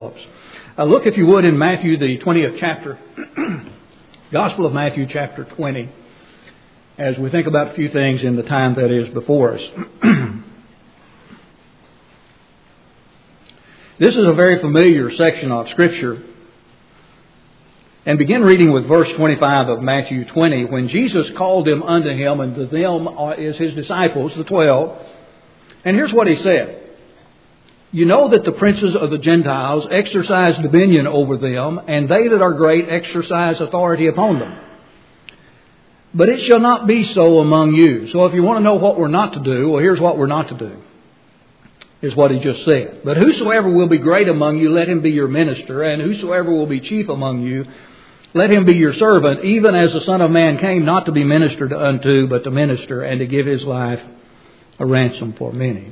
Look, if you would, in Matthew, the 20th chapter, Gospel of Matthew, chapter 20, as we think about a few things in the time that is before us. This is a very familiar section of Scripture. And begin reading with verse 25 of Matthew 20. When Jesus called them unto Him, and to them is His disciples, the 12. And here's what He said. You know that the princes of the Gentiles exercise dominion over them, and they that are great exercise authority upon them. But it shall not be so among you. So if you want to know what we're not to do, well, here's what we're not to do, is what He just said. But whosoever will be great among you, let him be your minister, and whosoever will be chief among you, let him be your servant, even as the Son of Man came not to be ministered unto, but to minister, and to give His life a ransom for many.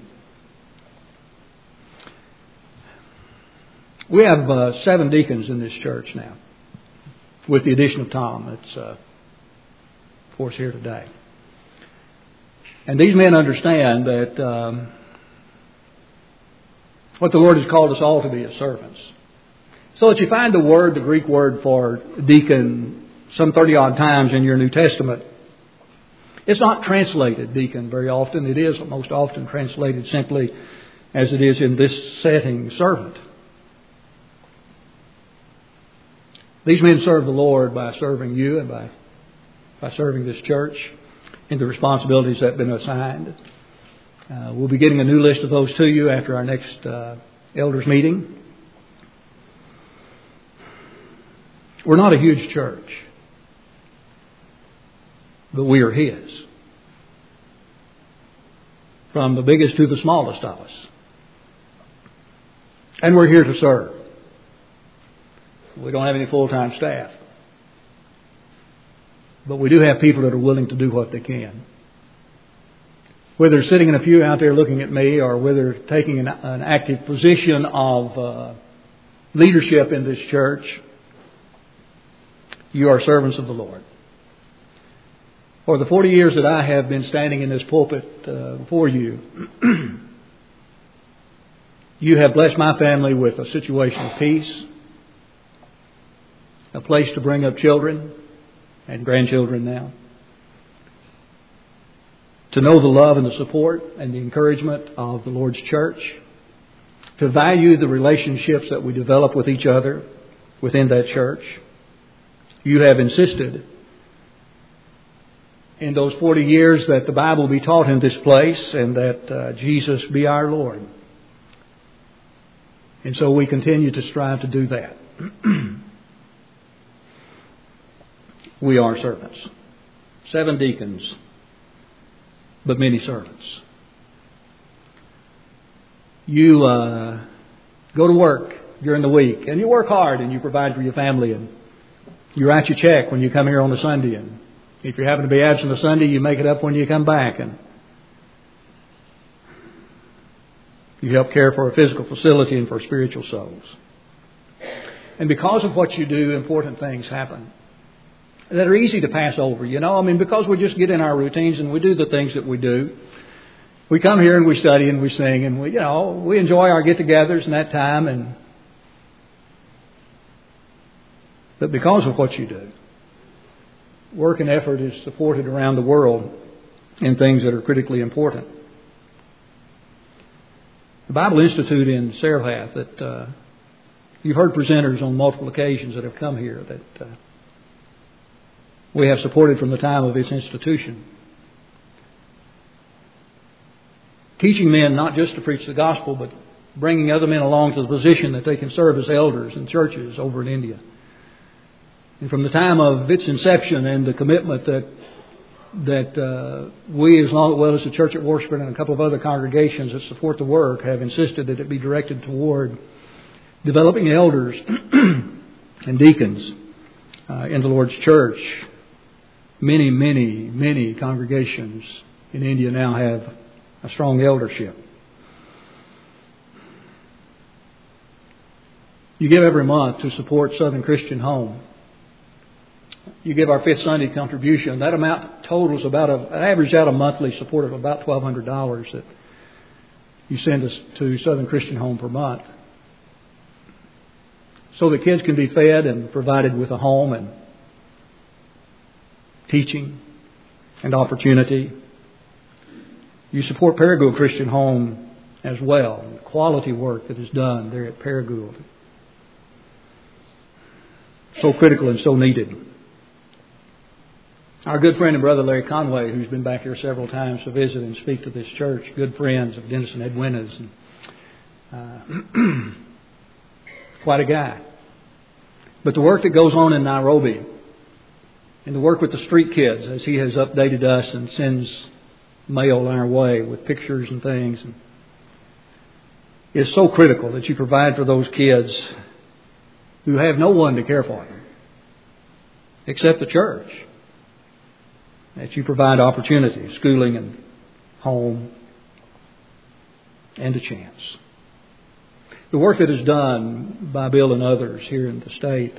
We have 7 deacons in this church now, with the addition of Tom, that's, of course, here today. And these men understand that what the Lord has called us all to be as servants. So that you find the Greek word for deacon, some 30-odd times in your New Testament. It's not translated deacon very often. It is most often translated simply, as it is in this setting, servant. These men serve the Lord by serving you and by serving this church in the responsibilities that have been assigned. We'll be getting a new list of those to you after our next elders meeting. We're not a huge church, but we are His. From the biggest to the smallest of us. And we're here to serve. We don't have any full-time staff. But we do have people that are willing to do what they can. Whether sitting in a pew out there looking at me, or whether taking an active position of leadership in this church, you are servants of the Lord. For the 40 years that I have been standing in this pulpit before you, you have blessed my family with a situation of peace, a place to bring up children and grandchildren now, to know the love and the support and the encouragement of the Lord's church, to value the relationships that we develop with each other within that church. You have insisted in those 40 years that the Bible be taught in this place and that Jesus be our Lord. And so we continue to strive to do that. We are servants. 7 deacons, but many servants. You go to work during the week, and you work hard, and you provide for your family, and you write your check when you come here on a Sunday, and if you happen to be absent a Sunday, you make it up when you come back, and you help care for a physical facility and for spiritual souls. And because of what you do, important things happen that are easy to pass over, because we just get in our routines and we do the things that we do. We come here and we study and we sing and we enjoy our get-togethers and that time. But because of what you do, work and effort is supported around the world in things that are critically important. The Bible Institute in Sarahlath that you've heard presenters on multiple occasions that have come here that we have supported from the time of its institution. Teaching men not just to preach the gospel, but bringing other men along to the position that they can serve as elders in churches over in India. And from the time of its inception and the commitment that we, as well as the Church at Washburn and a couple of other congregations that support the work, have insisted that it be directed toward developing elders and deacons in the Lord's church. Many, many, many congregations in India now have a strong eldership. You give every month to support Southern Christian Home. You give our Fifth Sunday contribution. That amount totals about average out a monthly support of about $1,200 that you send us to Southern Christian Home per month. so that kids can be fed and provided with a home and teaching and opportunity. You support Paragould Christian Home as well, the quality work that is done there at Paragould. So critical and so needed. Our good friend and brother Larry Conway, who's been back here several times to visit and speak to this church, good friends of Dennis and Edwina's, and, quite a guy. But the work that goes on in Nairobi and the work with the street kids, as he has updated us and sends mail our way with pictures and things, is so critical that you provide for those kids who have no one to care for them except the church. That you provide opportunity, schooling and home and a chance. The work that is done by Bill and others here in the state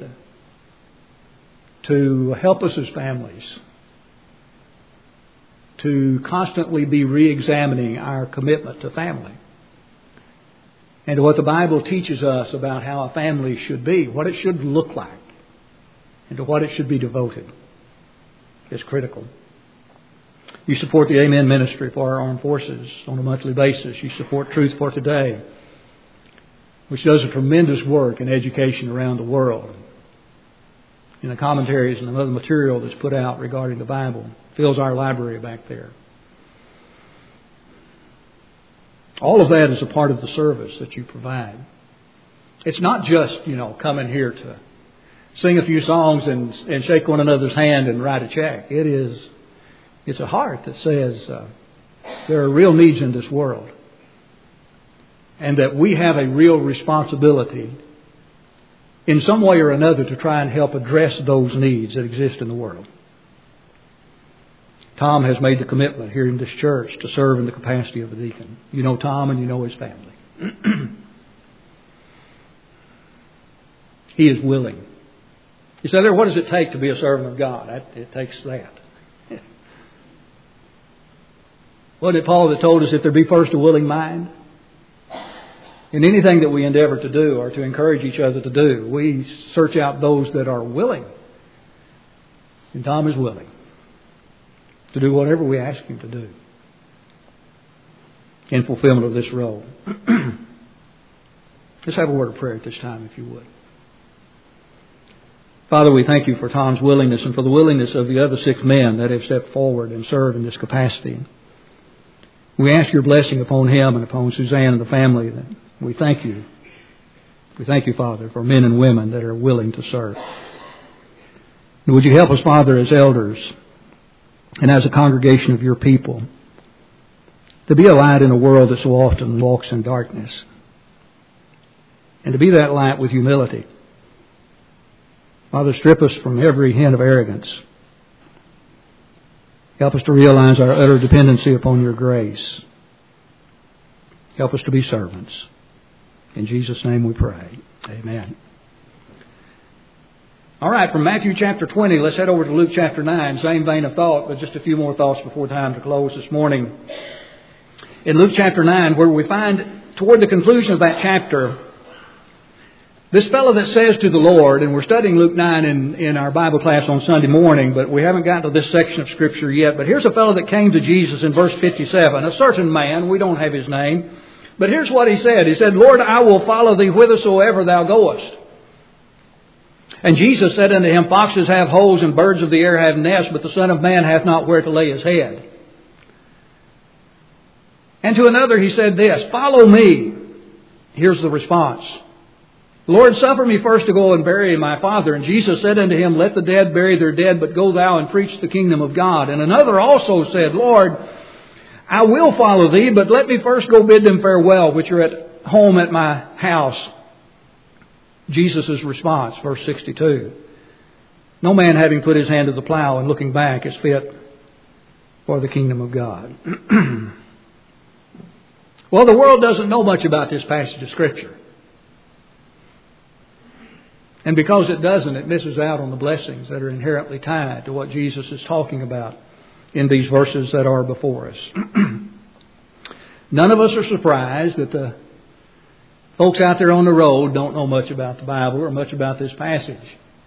to help us as families to constantly be re-examining our commitment to family and to what the Bible teaches us about how a family should be, what it should look like, and to what it should be devoted is critical. You support the Amen Ministry for our armed forces on a monthly basis. You support Truth for Today, which does a tremendous work in education around the world. In the commentaries and other material that's put out regarding the Bible. Fills our library back there. All of that is a part of the service that you provide. It's not just, coming here to sing a few songs and shake one another's hand and write a check. It's a heart that says there are real needs in this world. And that we have a real responsibility in some way or another to try and help address those needs that exist in the world. Tom has made the commitment here in this church to serve in the capacity of a deacon. You know Tom and you know his family. He is willing. You say, what does it take to be a servant of God? It takes that. Wasn't it Paul that told us if there be first a willing mind? In anything that we endeavor to do or to encourage each other to do, we search out those that are willing. And Tom is willing to do whatever we ask him to do in fulfillment of this role. Let's have a word of prayer at this time, if you would. Father, we thank you for Tom's willingness and for the willingness of the other 6 men that have stepped forward and served in this capacity. We ask your blessing upon him and upon Suzanne and the family. We thank you. We thank you, Father, for men and women that are willing to serve. And would you help us, Father, as elders and as a congregation of your people, to be a light in a world that so often walks in darkness. And to be that light with humility. Father, strip us from every hint of arrogance. Help us to realize our utter dependency upon your grace. Help us to be servants. In Jesus' name we pray. Amen. All right, from Matthew chapter 20, let's head over to Luke chapter 9. Same vein of thought, but just a few more thoughts before time to close this morning. In Luke chapter 9, where we find toward the conclusion of that chapter, this fellow that says to the Lord, and we're studying Luke 9 in our Bible class on Sunday morning, but we haven't gotten to this section of Scripture yet. But here's a fellow that came to Jesus in verse 57, a certain man, we don't have his name, but here's what he said. He said, Lord, I will follow thee whithersoever thou goest. And Jesus said unto him, Foxes have holes and birds of the air have nests, but the Son of Man hath not where to lay his head. And to another he said this, Follow me. Here's the response. Lord, suffer me first to go and bury my father. And Jesus said unto him, Let the dead bury their dead, but go thou and preach the kingdom of God. And another also said, Lord, I will follow thee, but let me first go bid them farewell, which are at home at my house. Jesus' response, verse 62. No man having put his hand to the plow and looking back is fit for the kingdom of God. Well, the world doesn't know much about this passage of Scripture. And because it doesn't, it misses out on the blessings that are inherently tied to what Jesus is talking about in these verses that are before us. None of us are surprised that the Folks out there on the road don't know much about the Bible or much about this passage.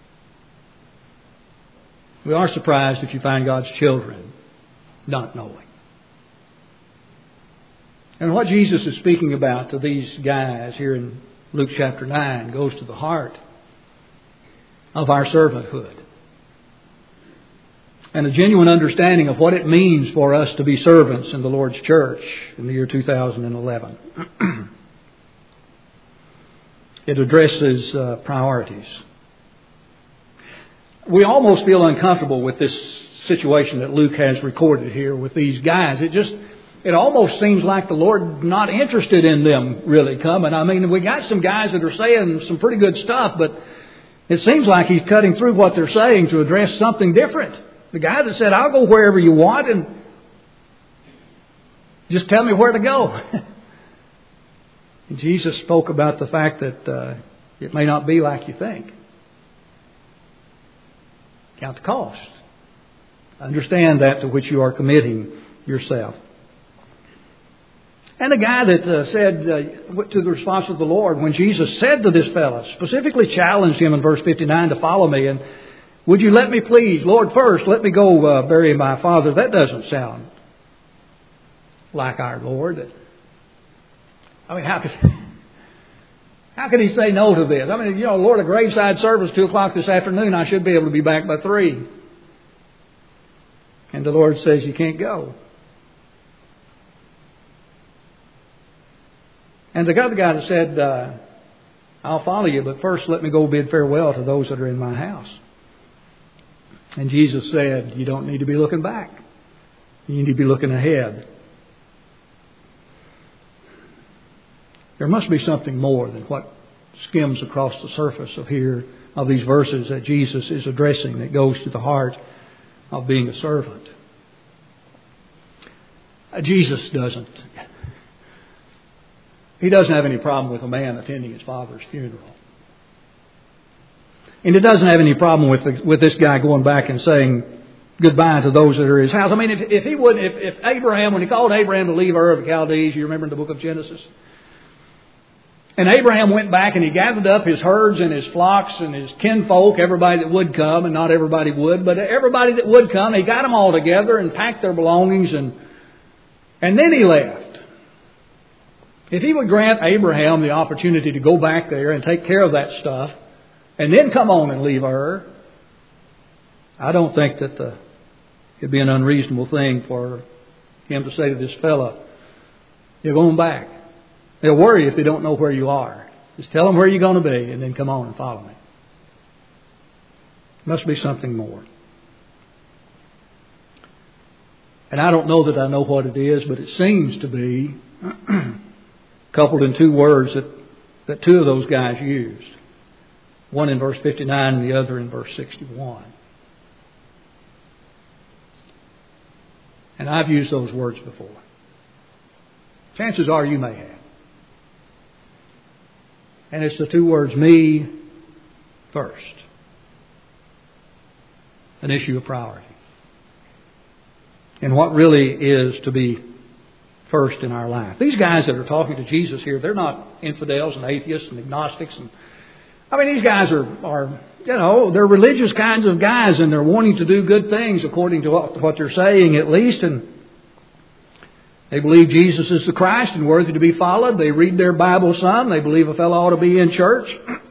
We are surprised if you find God's children not knowing. And what Jesus is speaking about to these guys here in Luke chapter 9 goes to the heart of our servanthood and a genuine understanding of what it means for us to be servants in the Lord's church in the year 2011. It addresses priorities. We almost feel uncomfortable with this situation that Luke has recorded here with these guys. It almost seems like the Lord not interested in them really coming. I mean, we got some guys that are saying some pretty good stuff, but it seems like He's cutting through what they're saying to address something different. The guy that said, I'll go wherever you want and just tell me where to go. And Jesus spoke about the fact that it may not be like you think. Count the cost. Understand that to which you are committing yourself. And the guy that said to the response of the Lord, when Jesus said to this fellow, specifically challenged him in verse 59 to follow me, and would you let me please, Lord, first let me go bury my father. That doesn't sound like our Lord. I mean, how could He say no to this? I mean, Lord, a graveside service 2 o'clock this afternoon. I should be able to be back by 3. And the Lord says you can't go. And the other guy that said, I'll follow you, but first let me go bid farewell to those that are in my house. And Jesus said, you don't need to be looking back. You need to be looking ahead. There must be something more than what skims across the surface of these verses that Jesus is addressing that goes to the heart of being a servant. Jesus doesn't. He doesn't have any problem with a man attending his father's funeral. And he doesn't have any problem with this guy going back and saying goodbye to those that are in his house. I mean, if Abraham, when He called Abraham to leave Ur of the Chaldees, you remember in the book of Genesis? And Abraham went back and he gathered up his herds and his flocks and his kinfolk, everybody that would come, and not everybody would, but everybody that would come, he got them all together and packed their belongings and then he left. If He would grant Abraham the opportunity to go back there and take care of that stuff and then come on and leave Ur, I don't think that it'd be an unreasonable thing for him to say to this fella, you're going back. They'll worry if they don't know where you are. Just tell them where you're going to be and then come on and follow me. Must be something more. And I don't know that I know what it is, but it seems to be coupled in 2 words that 2 of those guys used. One in verse 59 and the other in verse 61. And I've used those words before. Chances are you may have. And it's the 2 words, me first. An issue of priority. And what really is to be first in our life. These guys that are talking to Jesus here, they're not infidels and atheists and agnostics. These guys are they're religious kinds of guys, and they're wanting to do good things according to what they're saying at least. And they believe Jesus is the Christ and worthy to be followed. They read their Bible some. They believe a fellow ought to be in church.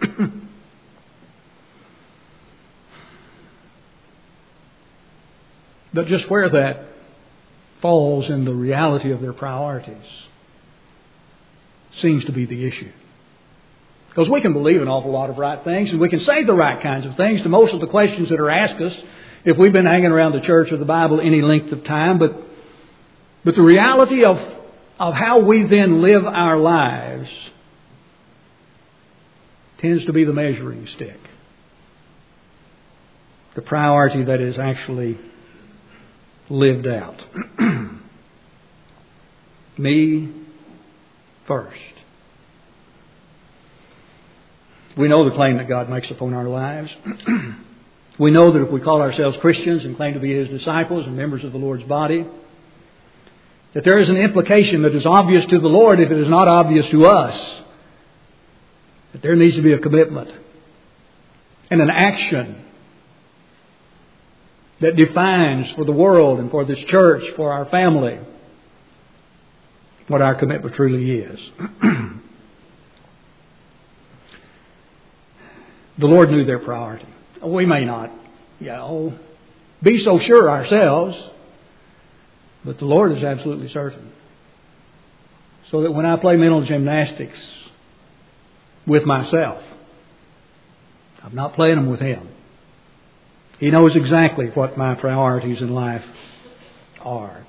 But just where that falls in the reality of their priorities seems to be the issue. Because we can believe an awful lot of right things, and we can say the right kinds of things to most of the questions that are asked us if we've been hanging around the church or the Bible any length of time. But the reality of how we then live our lives tends to be the measuring stick. The priority that is actually lived out. Me first. We know the claim that God makes upon our lives. We know that if we call ourselves Christians and claim to be His disciples and members of the Lord's body, that there is an implication that is obvious to the Lord if it is not obvious to us That there needs to be a commitment and an action that defines for the world and for this church, for our family, what our commitment truly is. The Lord knew their priority. We may not, be so sure ourselves, but the Lord is absolutely certain. So that when I play mental gymnastics with myself, I'm not playing them with Him. He knows exactly what my priorities in life are.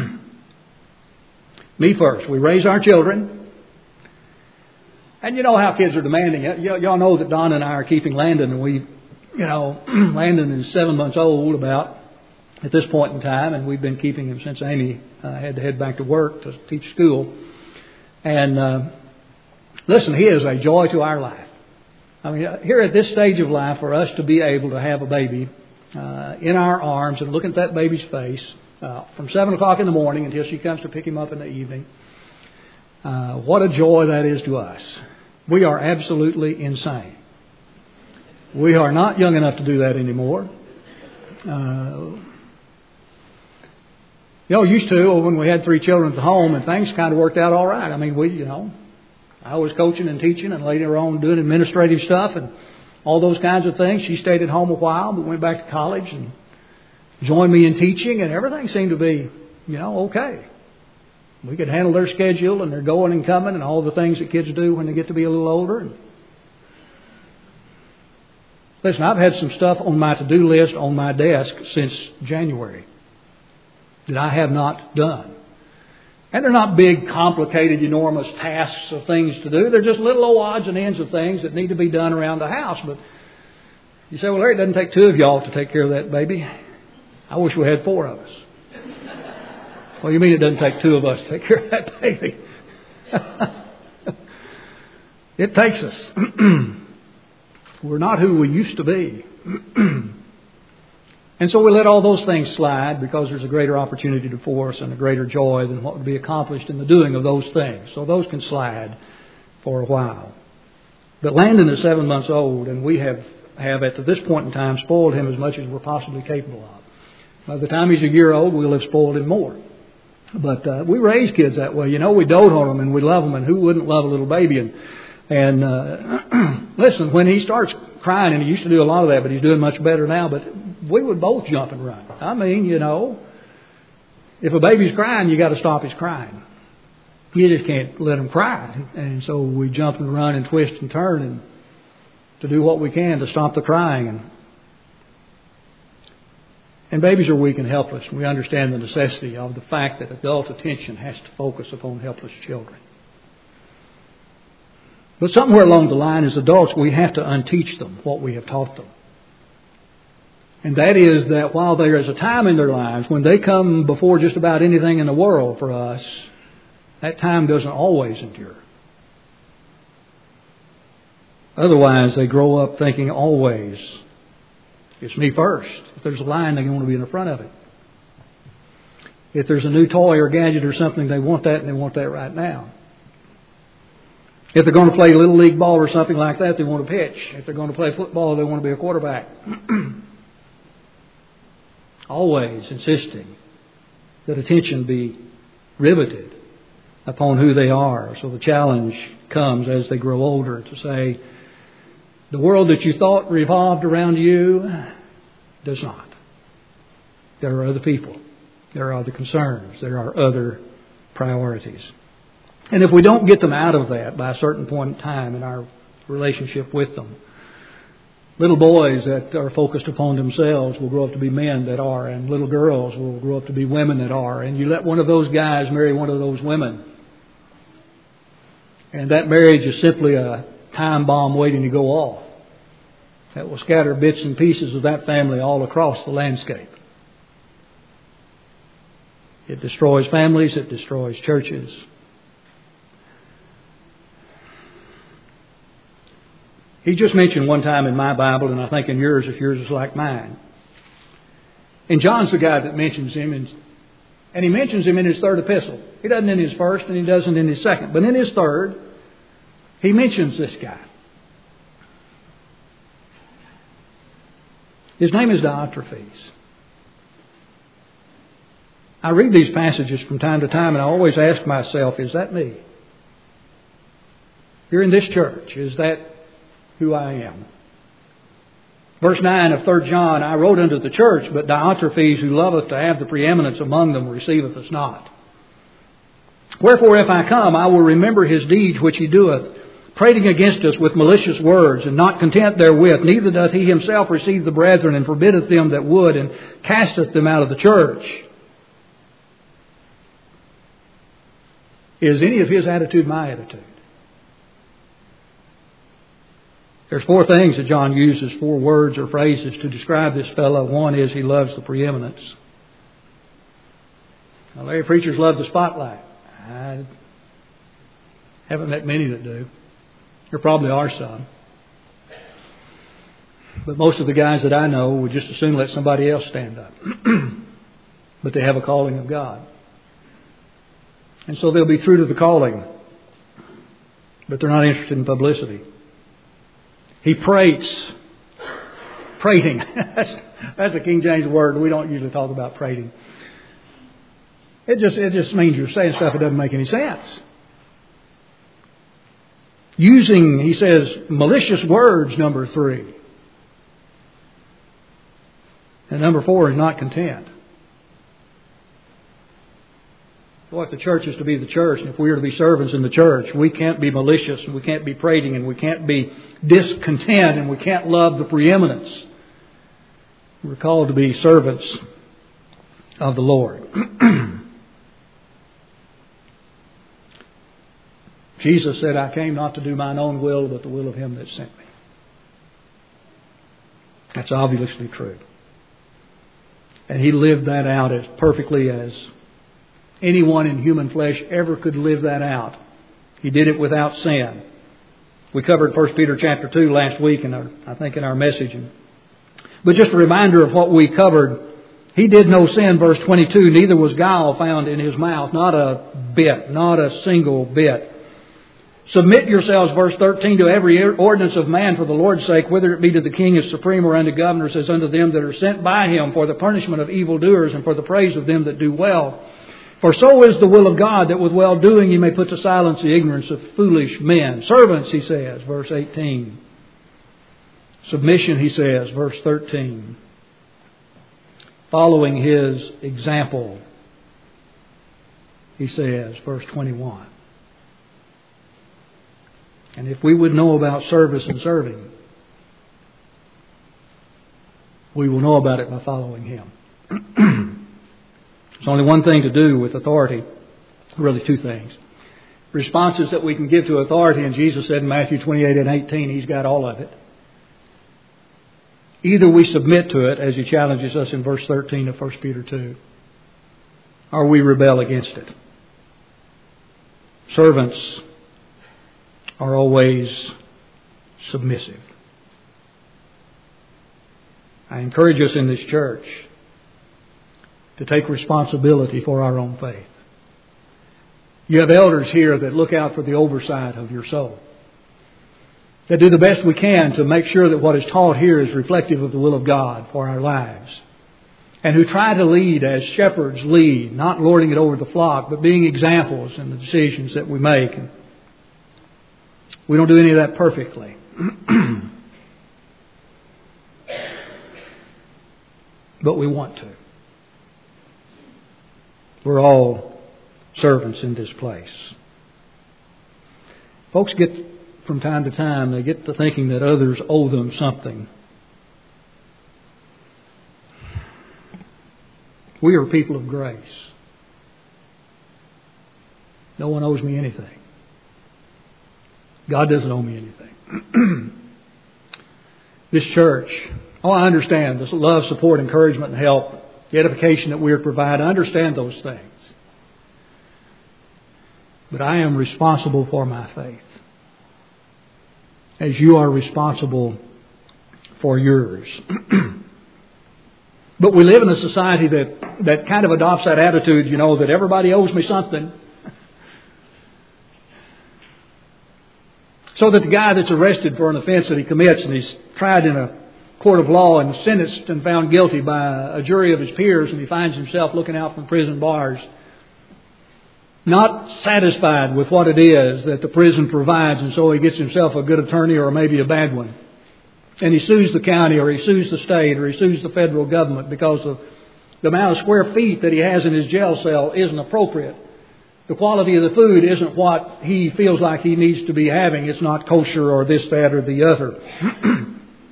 Me first. We raise our children. And you know how kids are demanding it. Y'all know that Donna and I are keeping Landon. And Landon is 7 months old about at this point in time. And we've been keeping him since Amy had to head back to work to teach school. And listen, he is a joy to our life. I mean, here at this stage of life, for us to be able to have a baby in our arms and look at that baby's face from 7 o'clock in the morning until she comes to pick him up in the evening, what a joy that is to us. We are absolutely insane. We are not young enough to do that anymore. Used to when we had 3 children at the home and things kind of worked out all right. I mean, I was coaching and teaching and later on doing administrative stuff and all those kinds of things. She stayed at home a while but went back to college and joined me in teaching, and everything seemed to be, okay. We could handle their schedule and their going and coming and all the things that kids do when they get to be a little older. Listen, I've had some stuff on my to-do list on my desk since January that I have not done. And they're not big, complicated, enormous tasks of things to do. They're just little old odds and ends of things that need to be done around the house. But you say, well, Larry, it doesn't take 2 of y'all to take care of that baby. I wish we had 4 of us. Well, you mean it doesn't take 2 of us to take care of that baby? It takes us. We're not who we used to be. And so we let all those things slide because there's a greater opportunity for us and a greater joy than what would be accomplished in the doing of those things. So those can slide for a while. But Landon is 7 months old, and we have at this point in time spoiled him as much as we're possibly capable of. By the time he's a year old, we'll have spoiled him more. But we raise kids that way. We dote on them and we love them, and who wouldn't love a little baby? And listen, when he starts crying, and he used to do a lot of that, but he's doing much better now, but we would both jump and run. I mean, if a baby's crying, you got to stop his crying. You just can't let him cry. And so we jump and run and twist and turn and to do what we can to stop the crying. And babies are weak and helpless. We understand the necessity of the fact that adult attention has to focus upon helpless children. But somewhere along the line, as adults, we have to unteach them what we have taught them. And that is that while there is a time in their lives when they come before just about anything in the world for us, that time doesn't always endure. Otherwise, they grow up thinking always, it's me first. If there's a line, they want to be in the front of it. If there's a new toy or gadget or something, they want that, and they want that right now. If they're going to play Little League ball or something like that, they want to pitch. If they're going to play football, they want to be a quarterback. Always insisting that attention be riveted upon who they are. So the challenge comes as they grow older to say, the world that you thought revolved around you does not. There are other people. There are other concerns. There are other priorities. And if we don't get them out of that by a certain point in time in our relationship with them, little boys that are focused upon themselves will grow up to be men that are, and little girls will grow up to be women that are. And you let one of those guys marry one of those women, and that marriage is simply a time bomb waiting to go off that will scatter bits and pieces of that family all across the landscape. It destroys families. It destroys churches. He just mentioned one time in my Bible, and I think in yours, if yours is like mine. And John's the guy that mentions him, and he mentions him in his 3rd epistle. He doesn't in his 1st, and he doesn't in his 2nd. But in his 3rd, he mentions this guy. His name is Diotrephes. I read these passages from time to time and I always ask myself, is that me? Here in this church, is that who I am? Verse 9 of 3 John, I wrote unto the church, but Diotrephes, who loveth to have the preeminence among them, receiveth us not. Wherefore, if I come, I will remember his deeds which he doeth, prating against us with malicious words, and not content therewith, neither doth he himself receive the brethren, and forbiddeth them that would, and casteth them out of the church. Is any of his attitude my attitude? There's 4 things that John uses, 4 words or phrases to describe this fellow. One is he loves the preeminence. Now, Larry, preachers love the spotlight. I haven't met many that do. There probably are some. But most of the guys that I know would just as soon let somebody else stand up. But they have a calling of God. And so they'll be true to the calling. But they're not interested in publicity. He prates. Prating. That's a King James word. We don't usually talk about prating. It just means you're saying stuff that doesn't make any sense. Using, he says, malicious words, number 3. And number 4 is not content. Boy, if the church is to be the church, and if we are to be servants in the church, we can't be malicious, and we can't be prating, and we can't be discontent, and we can't love the preeminence. We're called to be servants of the Lord. Jesus said, I came not to do mine own will, but the will of him that sent me. That's obviously true. And he lived that out as perfectly as anyone in human flesh ever could live that out. He did it without sin. We covered 1 Peter chapter 2 last week, in our message. But just a reminder of what we covered. He did no sin, verse 22, neither was guile found in his mouth. Not a bit, not a single bit. Submit yourselves, verse 13, to every ordinance of man for the Lord's sake, whether it be to the king as supreme or unto governors as unto them that are sent by him, for the punishment of evildoers and for the praise of them that do well. For so is the will of God, that with well-doing you may put to silence the ignorance of foolish men. Servants, he says, verse 18. Submission, he says, verse 13. Following his example, he says, verse 21. And if we would know about service and serving, we will know about it by following him. There's only one thing to do with authority. Really 2 things. Responses that we can give to authority, and Jesus said in Matthew 28 and 18, he's got all of it. Either we submit to it, as he challenges us in verse 13 of 1 Peter 2, or we rebel against it. Servants are always submissive. I encourage us in this church to take responsibility for our own faith. You have elders here that look out for the oversight of your soul, that do the best we can to make sure that what is taught here is reflective of the will of God for our lives, and who try to lead as shepherds lead, not lording it over the flock, but being examples in the decisions that we make. And we don't do any of that perfectly. But we want to. We're all servants in this place. Folks get, from time to time, they get to thinking that others owe them something. We are people of grace. No one owes me anything. God doesn't owe me anything. This church, I understand this love, support, encouragement, and help, the edification that we are provided. I understand those things. But I am responsible for my faith, as you are responsible for yours. But we live in a society that kind of adopts that attitude, that everybody owes me something. So that the guy that's arrested for an offense that he commits and he's tried in a court of law and sentenced and found guilty by a jury of his peers, and he finds himself looking out from prison bars, not satisfied with what it is that the prison provides, and so he gets himself a good attorney or maybe a bad one. And he sues the county, or he sues the state, or he sues the federal government because of the amount of square feet that he has in his jail cell isn't appropriate. The quality of the food isn't what he feels like he needs to be having. It's not kosher or this, that, or the other.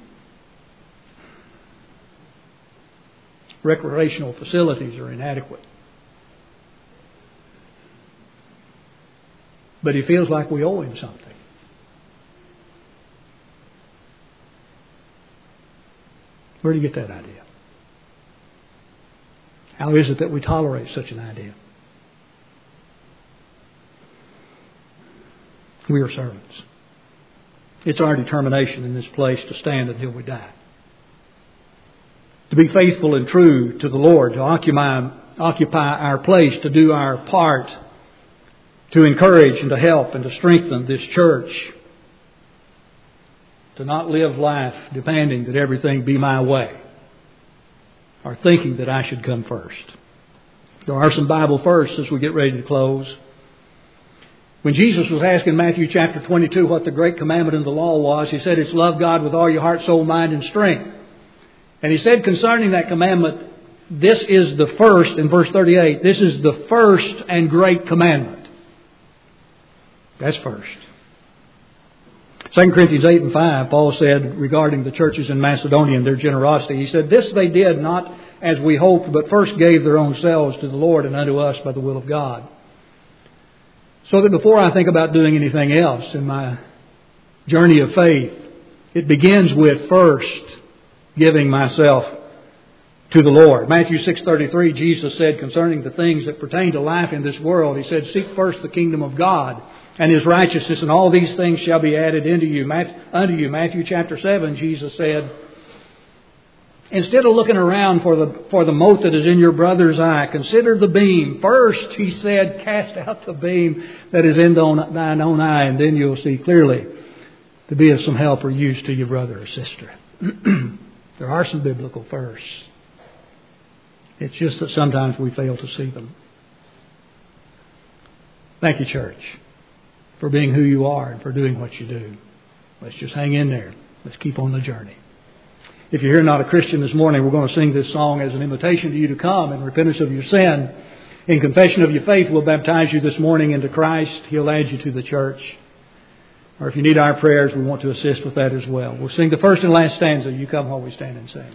Recreational facilities are inadequate. But he feels like we owe him something. Where do you get that idea? How is it that we tolerate such an idea? We are servants. It's our determination in this place to stand until we die. To be faithful and true to the Lord, to occupy our place, to do our part, to encourage and to help and to strengthen this church. To not live life demanding that everything be my way, or thinking that I should come first. There are some Bible verses as we get ready to close. When Jesus was asked in Matthew chapter 22 what the great commandment in the law was, He said it's love God with all your heart, soul, mind, and strength. And He said concerning that commandment, this is the first, in verse 38, this is the first and great commandment. That's first. 2 Corinthians 8 and 5, Paul said regarding the churches in Macedonia and their generosity, he said, this they did not as we hoped, but first gave their own selves to the Lord and unto us by the will of God. So that before I think about doing anything else in my journey of faith, it begins with first giving myself to the Lord. Matthew 6:33, Jesus said concerning the things that pertain to life in this world, He said, seek first the kingdom of God and His righteousness, and all these things shall be added unto you. Matthew chapter 7, Jesus said, instead of looking around for the mote that is in your brother's eye, consider the beam. First, He said, cast out the beam that is in thine own eye, and then you'll see clearly to be of some help or use to your brother or sister. There are some biblical firsts. It's just that sometimes we fail to see them. Thank you, church, for being who you are and for doing what you do. Let's just hang in there. Let's keep on the journey. If you're here not a Christian this morning, we're going to sing this song as an invitation to you to come in repentance of your sin. In confession of your faith, we'll baptize you this morning into Christ. He'll add you to the church. Or if you need our prayers, we want to assist with that as well. We'll sing the first and last stanza. You come while we stand and sing.